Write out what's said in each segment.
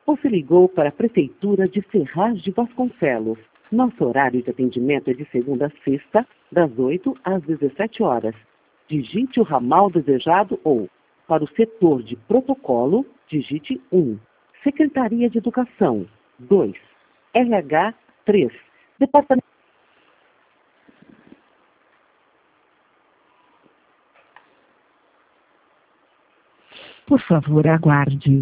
Você ligou para a Prefeitura de Ferraz de Vasconcelos. Nosso horário de atendimento é de segunda a sexta, das 8 às 17 horas. Digite o ramal desejado ou, para o setor de protocolo, digite 1. Secretaria de Educação, 2. RH, 3. Departamento... Por favor, aguarde.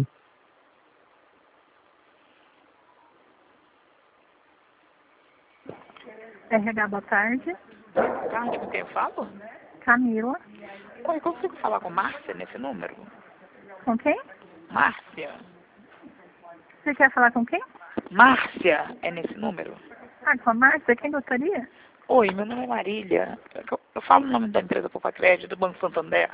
RH, boa tarde. Boa tarde, com quem eu falo? Camila. Oi, eu consigo falar com Márcia nesse número? Com quem? Márcia? Você quer falar com quem? Márcia é nesse número? Ah, com a Márcia, quem gostaria? Oi, meu nome é Marília. Eu falo o nome da empresa Poupa Crédito do Banco Santander.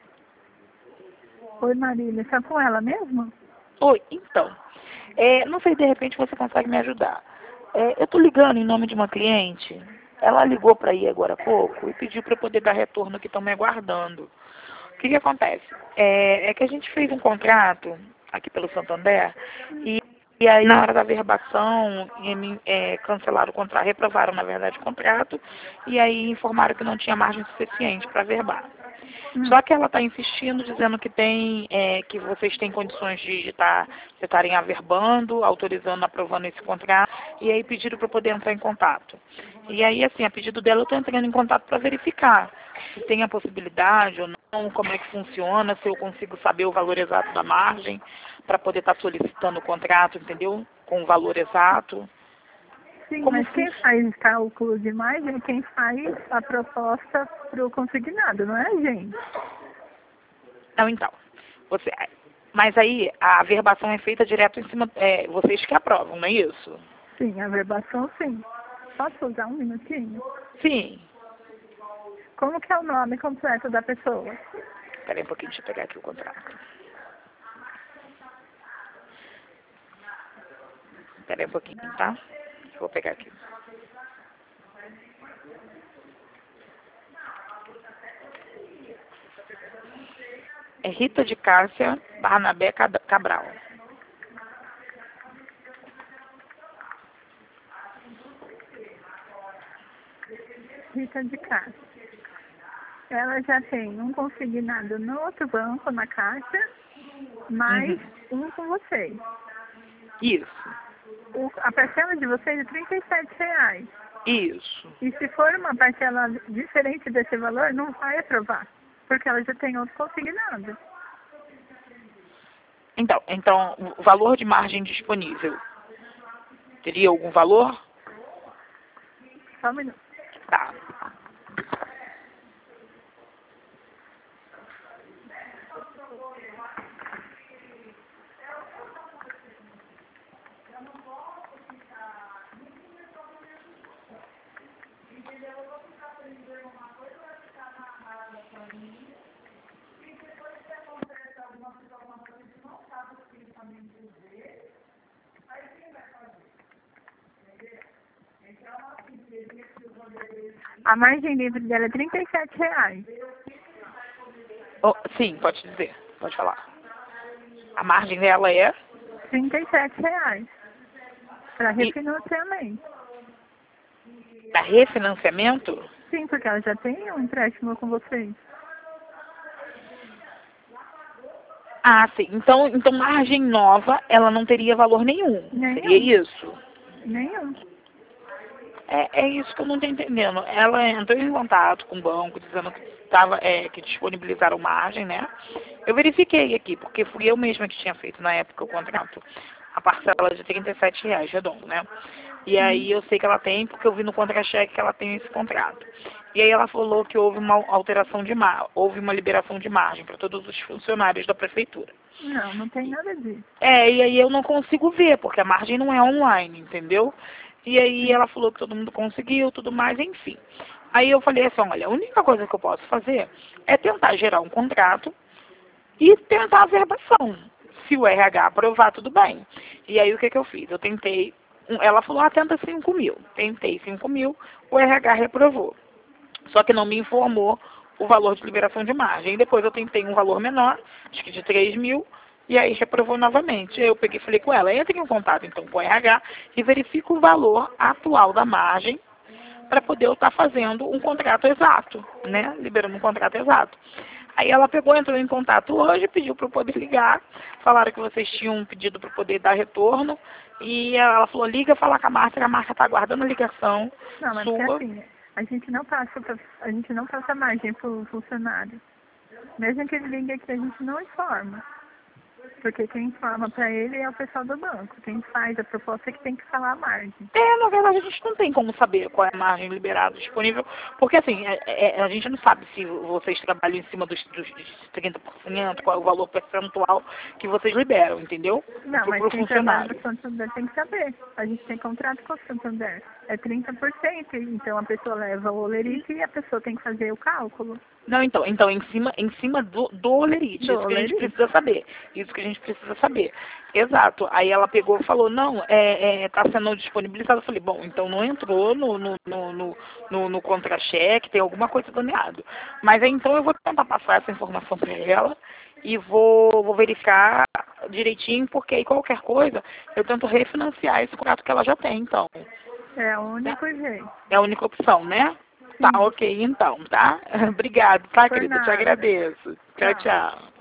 Oi, Marília, está com ela mesmo? Oi, então, não sei, de repente você consegue me ajudar. Eu tô ligando em nome de uma cliente. Ela ligou para ir agora há pouco e pediu para eu poder dar retorno que estão me aguardando. O que acontece? É que a gente fez um contrato aqui pelo Santander e aí na hora da verbação cancelaram o contrato, reprovaram na verdade o contrato e aí informaram que não tinha margem suficiente para verbar. Só que ela está insistindo, dizendo que que vocês têm condições de estarem averbando, autorizando, aprovando esse contrato, e aí pediram para eu poder entrar em contato. E aí, assim, a pedido dela, eu estou entrando em contato para verificar se tem a possibilidade ou não, como é que funciona, se eu consigo saber o valor exato da margem, para poder estar solicitando o contrato, entendeu? Com o valor exato. Sim, mas quem faz cálculo de margem é quem faz a proposta para o consignado, não é a gente? Não, então. Mas aí a verbação é feita direto em cima, vocês que aprovam, não é isso? Sim, a verbação sim. Posso usar um minutinho? Sim. Como que é o nome completo da pessoa? Espera aí um pouquinho, deixa eu pegar aqui o contrato. Espera aí um pouquinho, tá? Eu vou pegar aqui. É Rita de Cássia Barnabé Cabral. Rita de Cássia. Ela já tem um consignado no outro banco, na Caixa, mais um com vocês. Isso. A parcela de vocês é R$ 37. Isso. E se for uma parcela diferente desse valor, não vai aprovar, porque ela já tem outro consignado. Então, o valor de margem disponível, teria algum valor? Só um minuto. Tá. A margem livre dela é R$ 37. Oh, sim, pode dizer. Pode falar. A margem dela é? R$ 37. Para refinanciamento. Para refinanciamento? Sim, porque ela já tem um empréstimo com vocês. Ah, sim. Então margem nova, ela não teria valor nenhum. Nenhum. Seria isso? Nenhum. É isso que eu não estou entendendo. Ela entrou em contato com o banco, dizendo que disponibilizaram margem, né? Eu verifiquei aqui, porque fui eu mesma que tinha feito na época o contrato, a parcela de R$ 37, redondo, né? E aí eu sei que ela tem, porque eu vi no contra-cheque que ela tem esse contrato. E aí ela falou que houve uma alteração de houve uma liberação de margem para todos os funcionários da prefeitura. Não tem nada disso. E aí eu não consigo ver, porque a margem não é online, entendeu? E aí ela falou que todo mundo conseguiu, tudo mais, enfim. Aí eu falei assim, olha, a única coisa que eu posso fazer é tentar gerar um contrato e tentar a verbação. Se o RH aprovar, tudo bem. E aí o que eu fiz? Eu tentei, ela falou, tenta 5 mil. Tentei 5 mil, o RH reprovou. Só que não me informou o valor de liberação de margem. Depois eu tentei um valor menor, acho que de 3 mil, e aí reprovou novamente. Eu peguei e falei com ela, entre em contato então com o RH e verifica o valor atual da margem para poder eu estar fazendo um contrato exato, né? Liberando um contrato exato. Aí ela pegou, entrou em contato hoje, pediu para eu poder ligar, falaram que vocês tinham pedido para eu poder dar retorno, e ela falou, liga, falar com a Márcia está aguardando a ligação Não, mas sua. é assim, a gente não passa margem para o funcionário. Mesmo que ele ligue aqui, a gente não informa. Porque quem informa para ele é o pessoal do banco. Quem faz a proposta é que tem que falar a margem. Na verdade, a gente não tem como saber qual é a margem liberada disponível, porque assim, a gente não sabe se vocês trabalham em cima dos 30%, qual é o valor percentual que vocês liberam, entendeu? Não, mas Pro quem trabalha funcionário. no Santander tem que saber. A gente tem contrato com o Santander. É 30%, então a pessoa leva o olerite e a pessoa tem que fazer o cálculo. Não, então em cima do olerite, Do isso que a gente olerite. precisa saber. Isso que a gente precisa saber. Exato. Aí ela pegou e falou, não, tá sendo disponibilizado. Eu falei, bom, então não entrou no contra-cheque, tem alguma coisa dando errado. Mas aí então eu vou tentar passar essa informação para ela e vou verificar direitinho, porque aí qualquer coisa eu tento refinanciar esse contrato que ela já tem, então. É o único jeito. É a única opção, né? Sim. Tá, ok, então, tá? Obrigado, tá, Por querida? Te nada. agradeço. Tchau, Tchau. tchau.